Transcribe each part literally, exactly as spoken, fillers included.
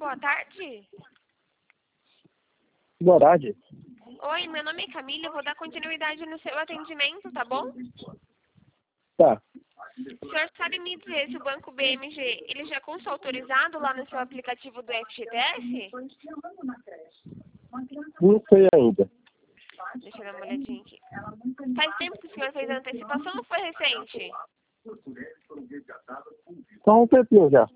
boa tarde. Boa tarde. Oi, meu nome é Camila, eu vou dar continuidade no seu atendimento, tá bom? Tá. O senhor sabe me dizer se o Banco B M G, ele já consta autorizado lá no seu aplicativo do F G T S? Não sei ainda. Deixa eu dar uma olhadinha aqui. Faz tempo que o senhor fez a antecipação ou foi recente? Só um tempinho já.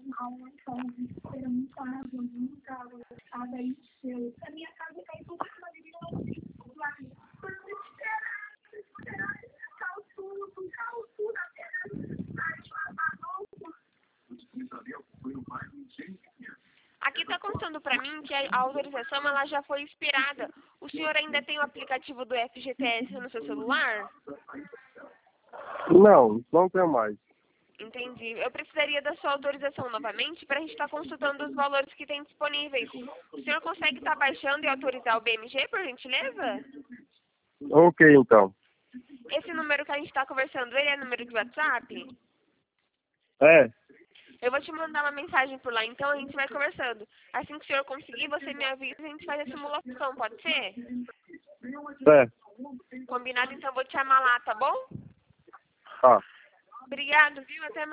Aqui está constando para mim que a autorização ela já foi expirada. O senhor ainda tem o aplicativo do F G T S no seu celular? Não, não tenho mais. Entendi. Eu precisaria da sua autorização novamente para a gente estar consultando os valores que tem disponíveis. O senhor consegue estar baixando e autorizar o B M G, por gentileza? Ok, então. Esse número que a gente está conversando, ele é número de WhatsApp? É, Eu vou te mandar uma mensagem por lá, então a gente vai conversando. Assim que o senhor conseguir, você me avisa e a gente faz a simulação, pode ser? é. Combinado, então vou te chamar lá, tá bom? Tá. Obrigado, viu? Até mais.